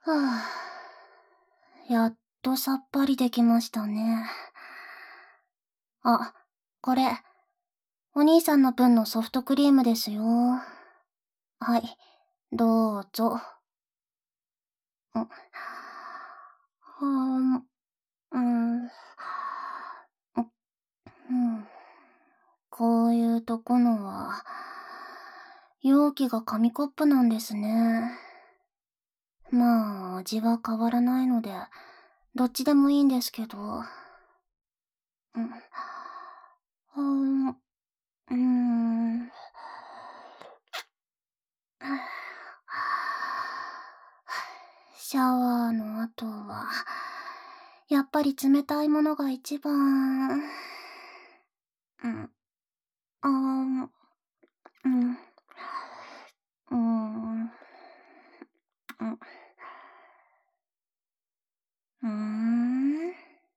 はあ、やっとさっぱりできましたね。あ、これ、お兄さんの分のソフトクリームですよ。はい、どうぞ。うん、こういうとこのは、容器が紙コップなんですね。まあ、味は変わらないので、どっちでもいいんですけど。うん、うん、シャワーの後は、やっぱり冷たいものが一番。うん、あー、うん、うん、うん、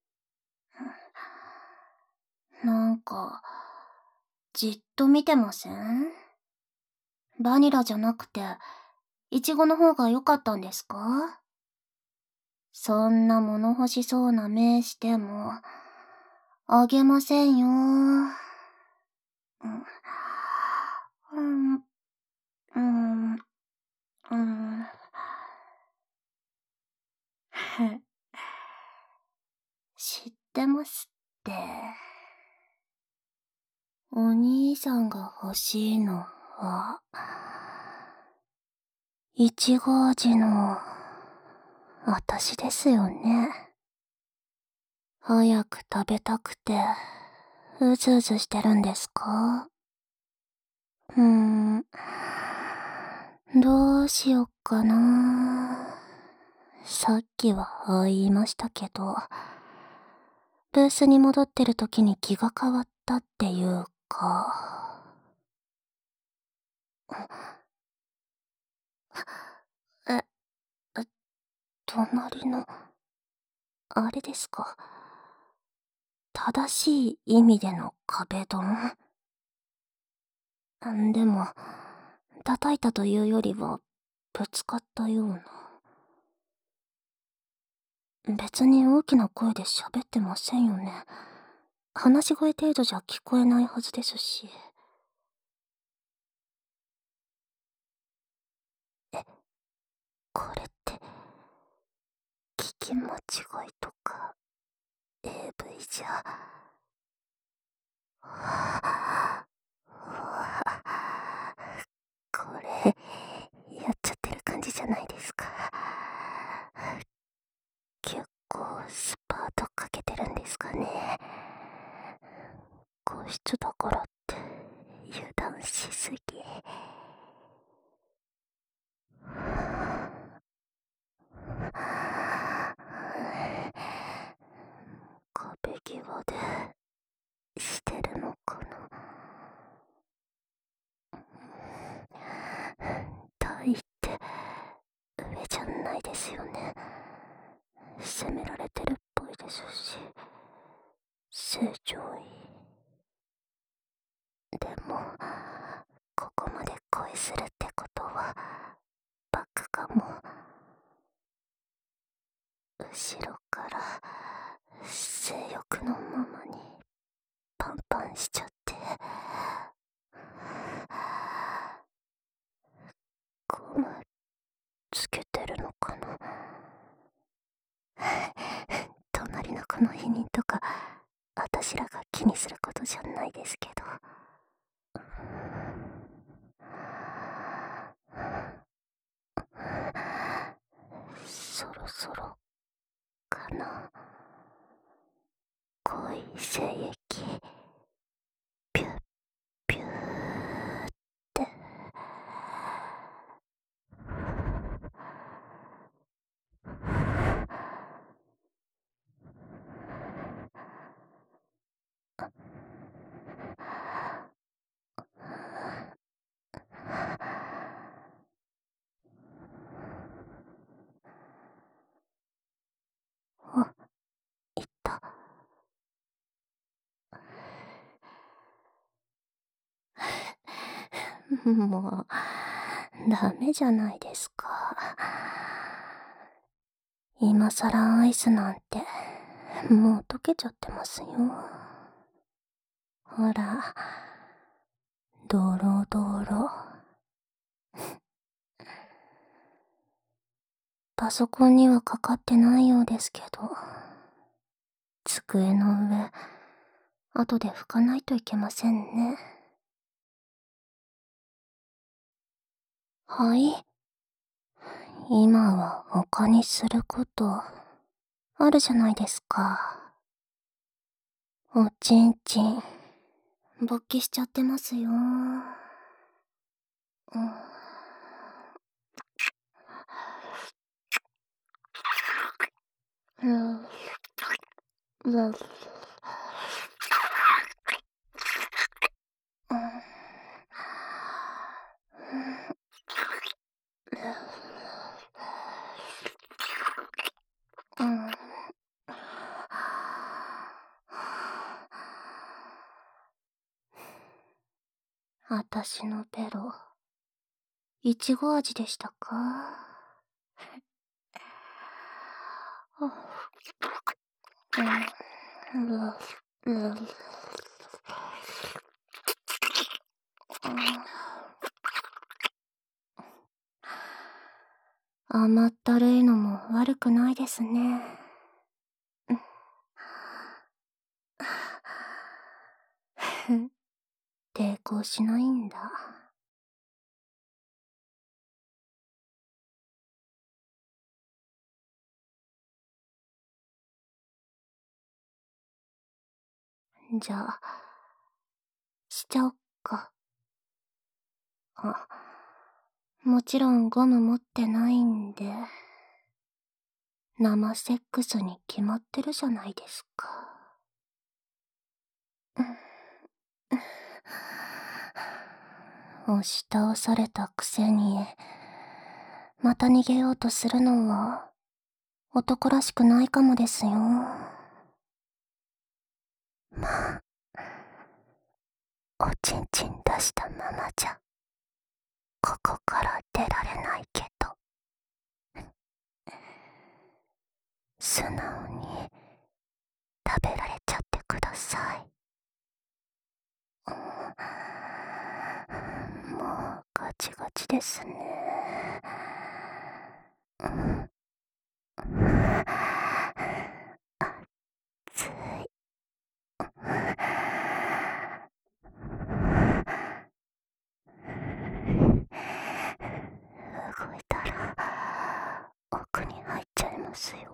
なんか、じっと見てません？バニラじゃなくて、イチゴの方が良かったんですか？そんな物欲しそうな目しても、あげませんよ。うん、うん、うん。知ってますって。お兄さんが欲しいのは、いちご味の、私ですよね。早く食べたくて、うずうずしてるんですか？どうしよっかな。さっきはああ言いましたけど、ブースに戻ってる時に気が変わったっていうか。え、隣の、あれですか。正しい意味での壁ドン？でも、叩いたというよりは、ぶつかったような。別に大きな声で喋ってませんよね。話し声程度じゃ聞こえないはずですし。これって、聞き間違いとか、AV じゃ。これ、やっちゃってる感じじゃないですか。結構スパートかけてるんですかね。個室だからって油断しすぎ。壁際でしてるのかな。大って上じゃないですよね。責められてるっぽいですし、正常位。でも、ここまで恋するってことはバックかも。後ろから性欲のままにパンパンしちゃって、ゴムつけてるのかな。隣の子の否認とか私らが気にすることじゃないですけど。そろそろかな。濃い精液ピュッピューって。あ、いった。もうダメじゃないですか。 今さらアイスなんて、もう溶けちゃってますよ。ほら、ドロドロ。パソコンにはかかってないようですけど、机の上、後で拭かないといけませんね。はい？今は他にすること、あるじゃないですか。おちんちん、勃起しちゃってますよ。うん。あたしのベロ、いちご味でしたか？甘ったるいのも悪くないですね。抵抗しないんだ。じゃあ、しちゃおっか。あ、もちろんゴム持ってないんで、生セックスに決まってるじゃないですか。押し倒されたくせに、また逃げようとするのは、男らしくないかもですよ。まあ、おちんちん出したままじゃ、ここから出られないけど。素直に食べられちゃってください。もうガチガチですね。熱い。動いたら奥に入っちゃいますよ。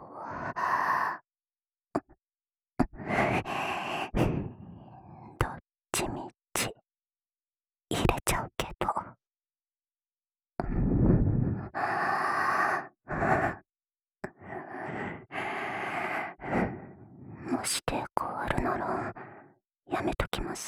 どっちみち入れちゃうけど。もし抵抗あるならやめときます。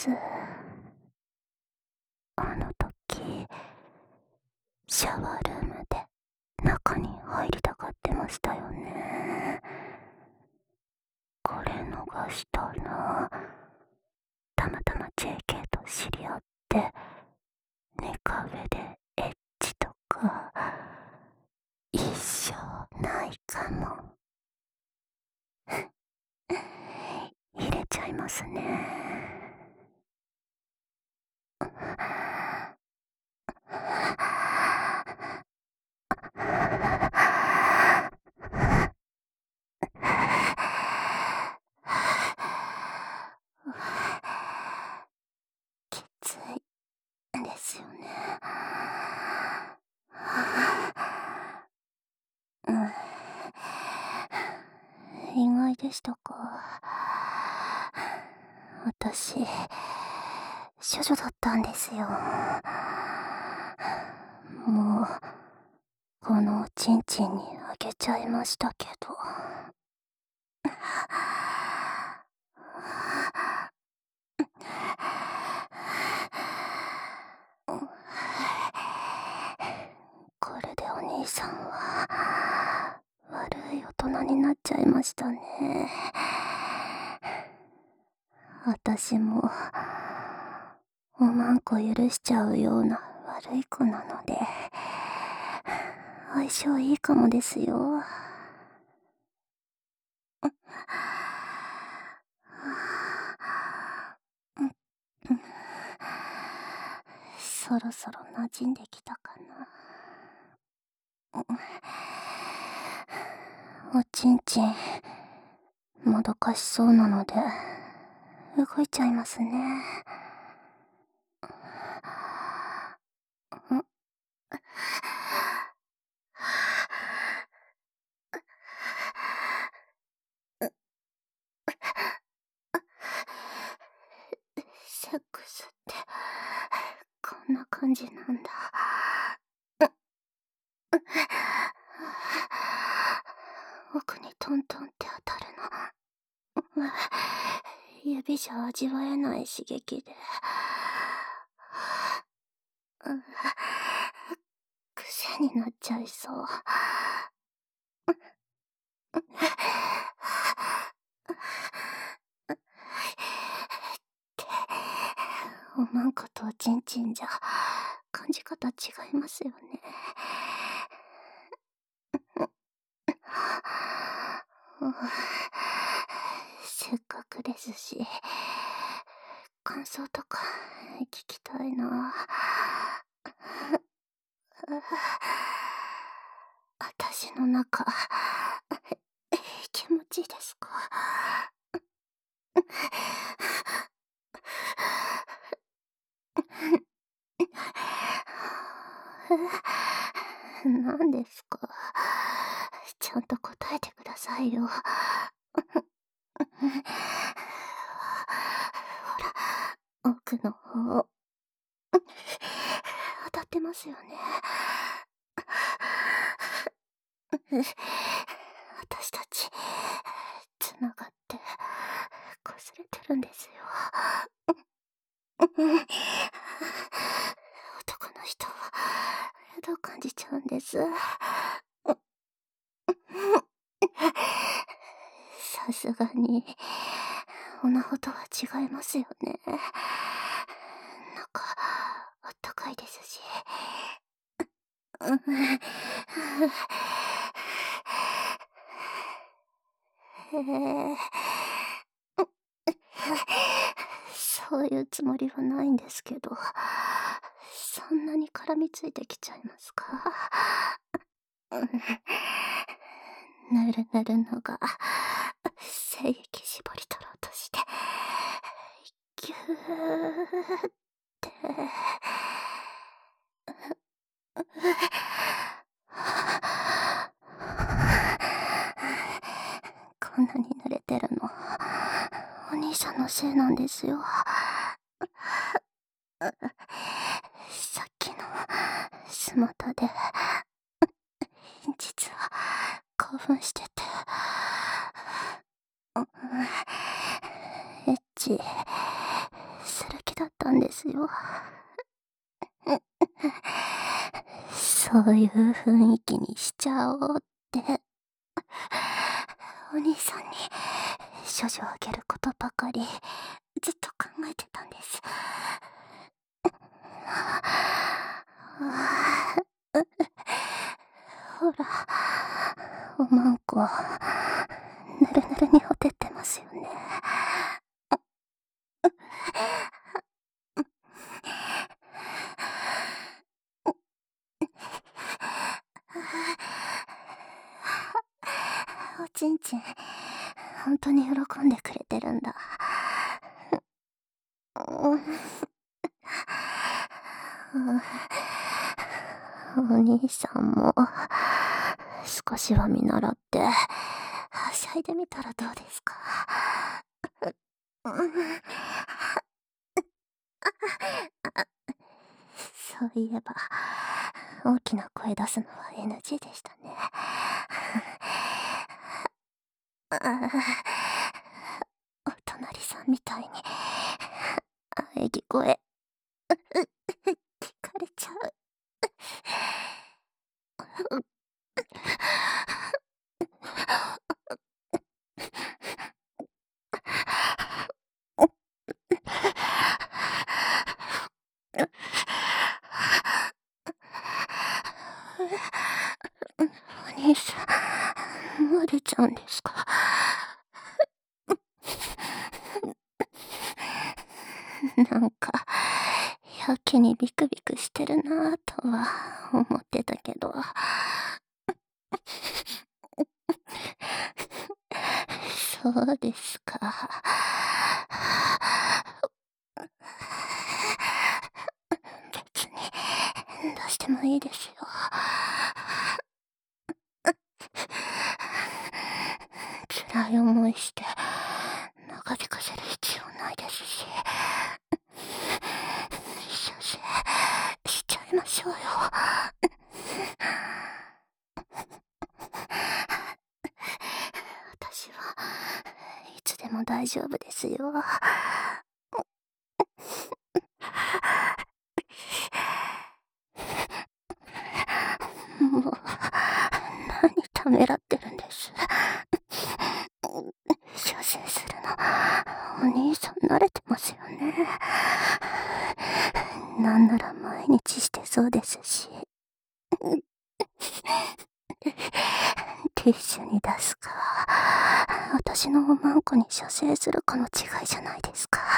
あの時シャワールームで中に入りたがってましたよね。これ逃したらたまたま JK と知り合って寝か上でエッチとか一生ないかも。入れちゃいますね。きついですよね。意外でしたか。私、処女だったんですよ。もう、このおちんちんにあげちゃいましたけど。これでお兄さんは悪い大人になっちゃいましたね。私もおまんこ許しちゃうような悪い子なので相性いいかもですよ。 そろそろ馴染んできたかな。おちんちん、もどかしそうなので、動いちゃいますね。セックスってこんな感じなんだ。奥にトントンって当たるの。指じゃ味わえない刺激で。癖になっちゃいそう。おまんことおちんちんじゃ感じ方違いますよね。せっかくですし、感想とか聞きたいな。私の中、気持ちいいですか？何ですか？ちゃんと答えてくださいよ。ほら、奥の方、当たってますよね。私たち、つながって、擦れてるんですよ。男の人は、どう感じちゃうんです。さすがに、オナホとは違いますよね。なんか、あったかいですし。そういうつもりはないんですけど、そんなに絡みついてきちゃいますか？ぬるぬるのが精液絞り取ろうとしてギューってこんなに濡れてるのお兄さんのせいなんですよ。さっきのスマタで実は興奮してて、エッチする気だったんですよ。そういう雰囲気にしちゃおうってお兄さんに処女をあげることばかりずっと考えてたんです。ほら、おまんこぬるぬるにほてってますよね。おちんちん本当に喜んでくれてるんだ。お兄さんも少しは見習ってはしゃいでみたらどうですか？そういえば大きな声出すのは NG でしたね。お隣さんみたいに喘ぎ声聞かれちゃう。お兄さん漏れちゃうんですか？なんかやけにビクビクしてるなぁとは思ってたけど。そうですか。別に、出してもいいですよ。辛い思いして、長引かせる必要ないですし。射精しちゃいましょうよ。私はいつでも大丈夫ですよ。もう、何ためらってるんです。射精するの、お兄さん慣れてますよね。なんなら毎日してそうですし。ティッシュに出すか、私のおまんこに射精するかの違いじゃないですか。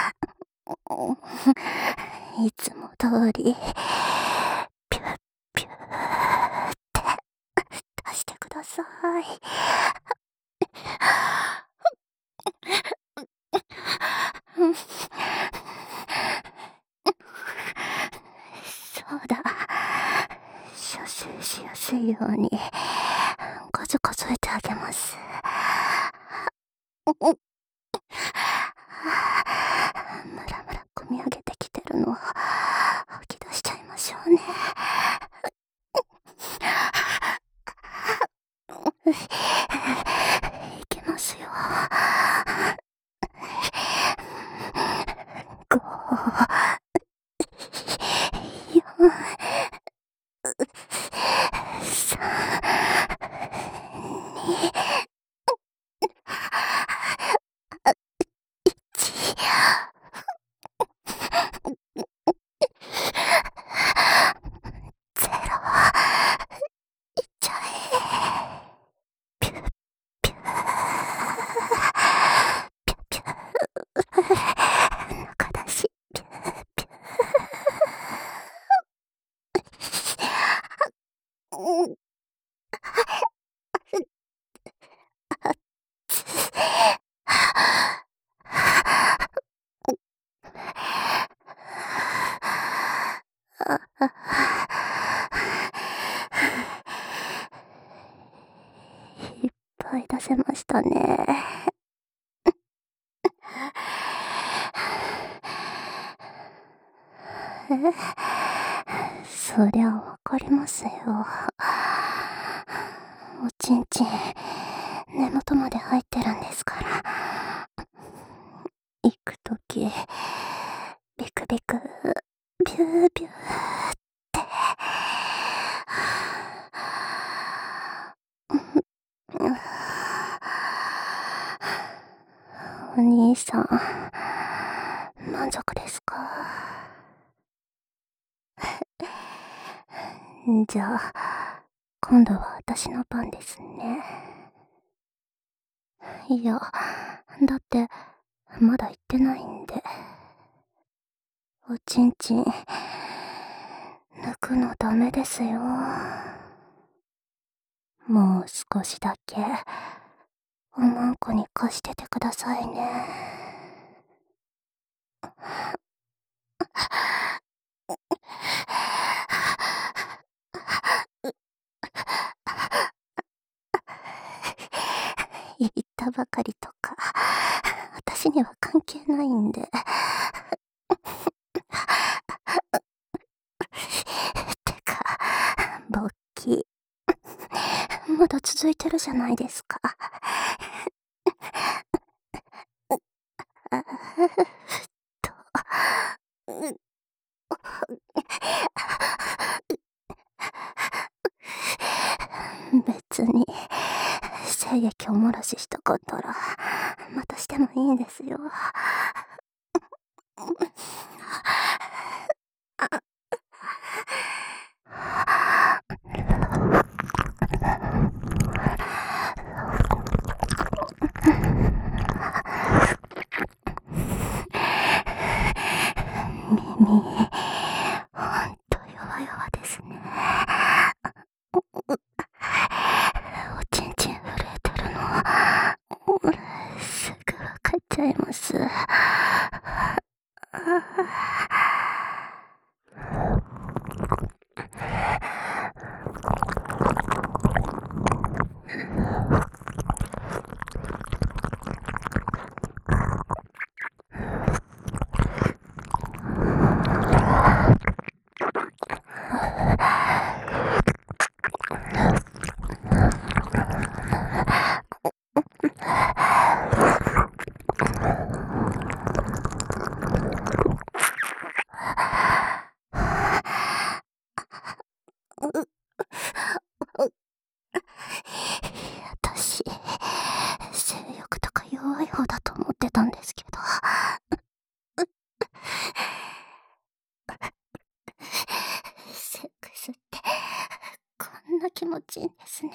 いつも通り、ピュッピューって出してください。そうだ。射精しやすいように数数えてあげます。ムラムラ込み上げてきてるの吐き出しちゃいましょうね。いきますよ。5、4、3、2、ゼロ。いっちゃえ。ピュッピュー。ピュッピュー。中出し。ピュッピュー。いっぱい出せましたね。そりゃわかりますよ。おちんちん根元まで入ってるんですから。行くときビクビクビュービューってお兄さん満足ですか？じゃあ今度は私の番ですね。いや、だってまだ言ってないんで。おちんちん抜くのダメですよ。もう少しだけおまんこに貸しててくださいね。言ったばかりとか私には関係ないんで。てか勃起まだ続いてるじゃないですか。別に精液を漏らししたかったらまたしてもいいんですよ。耳ざいます。私、性欲とか弱い方だと思ってたんですけど。セックスってこんな気持ちいいんですね。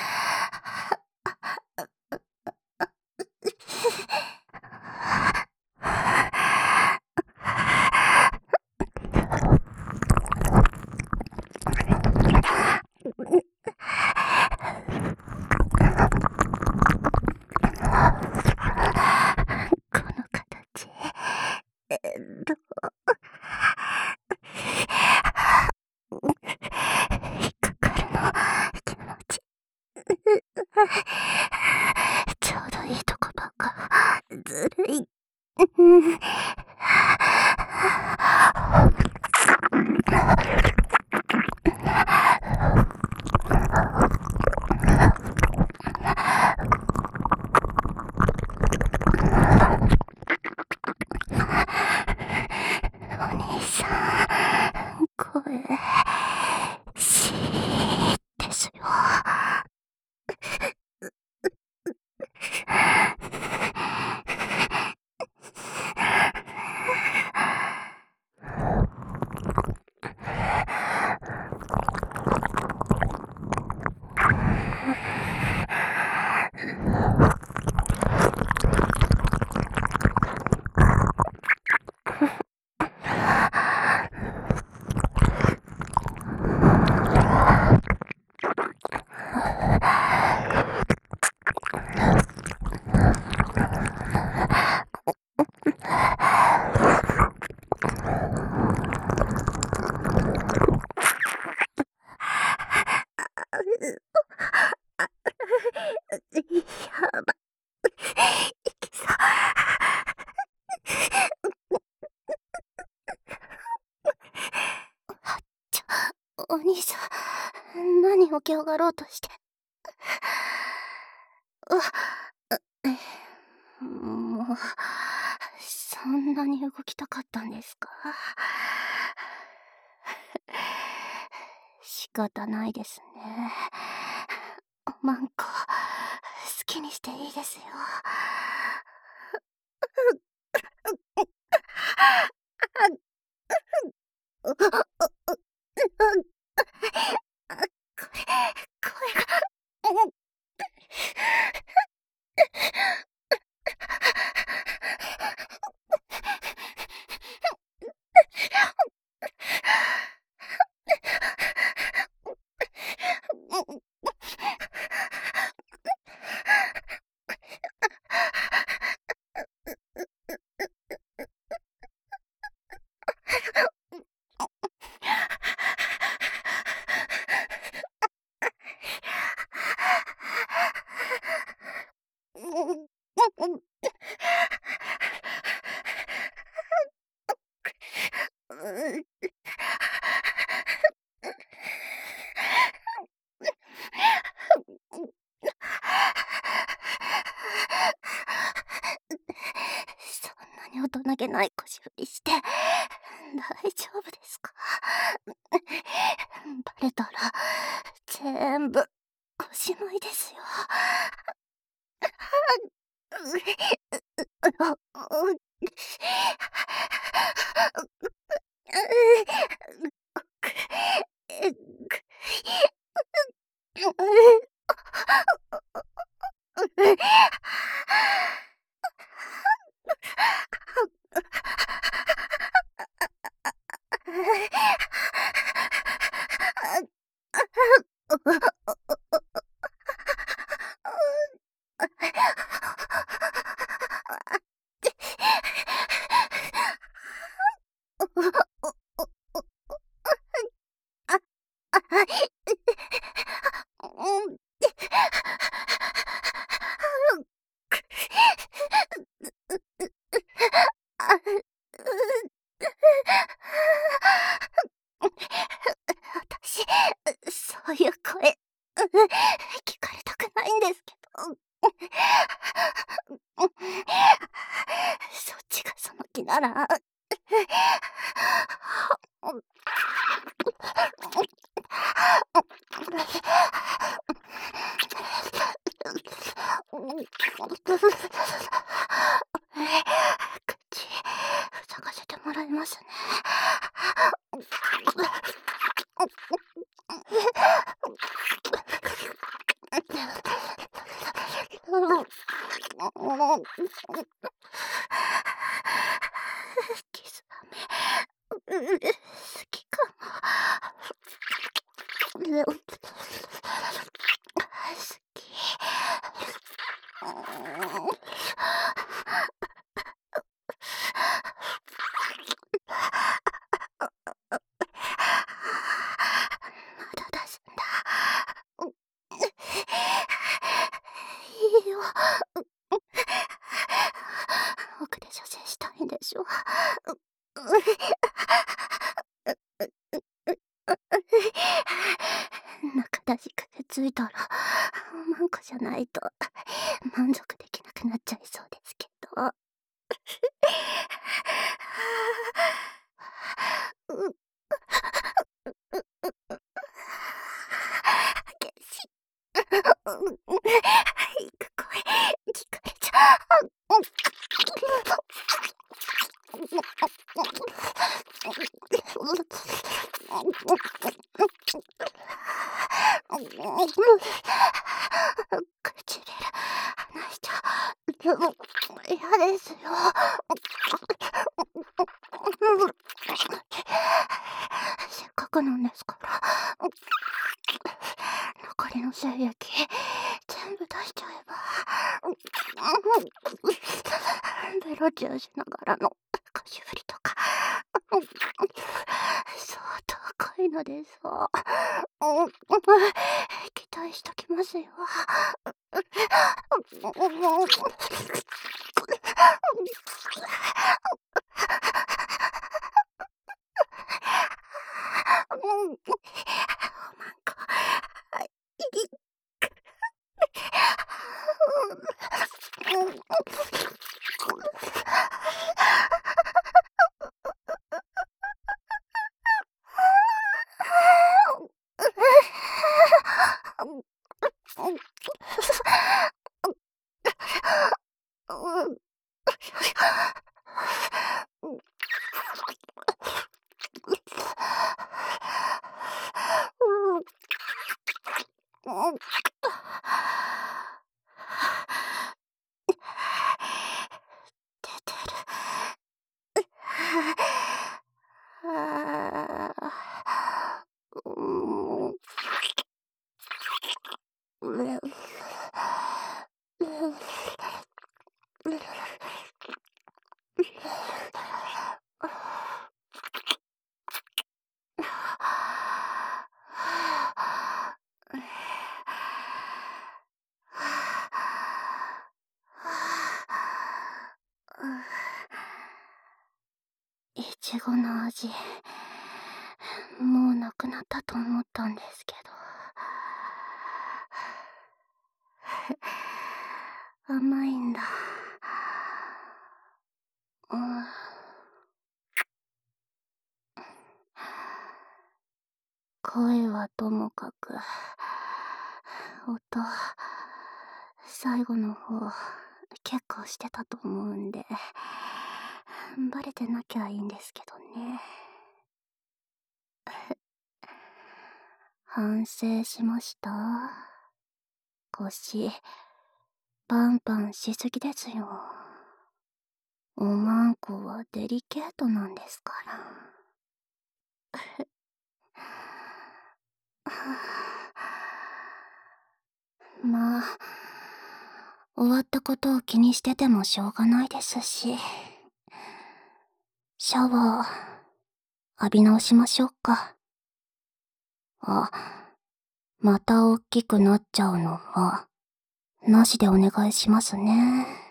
この形、ど引っかかるの気持ちちょうどいいとこばっかずるい。お兄さん、声、しーですよ。やば、いきそう。お兄さん、何起き上がろうとして。もう、そんなに動きたかったんですか？仕方ないですね。おまんこ、好きにしていいですよ。声が。そんなに大人げない腰振りして大丈夫ですか？バレたら全部おしまいですよ。 いんですけど。そっちがその気なら。口、塞がせてもらいますね。キス飴、好きかも。好き。まだ出すんだ。いいよ。奥で射精したいんでしょ。中出しがついたらマンコじゃないと満足できなくなっちゃいそうですけど。激しいく声聞かれちゃう。唇離しちゃう。嫌ですよ。せっかくなんですから。残りの精液全部出しちゃえば。ベロチューしながらの腰振りとか相当濃いのです。期待しときますよ。マンコ、出てる。いちごの味、もうなくなったと思ったんですけど。甘いんだ。声はともかく、音、最後の方、結構してたと思うんで、バレてなきゃいいんですけどね。反省しました。腰、パンパンしすぎですよ。おまんこはデリケートなんですから。まあ、終わったことを気にしててもしょうがないですし、シャワー浴び直しましょうか。あ、また大きくなっちゃうのはなしでお願いしますね。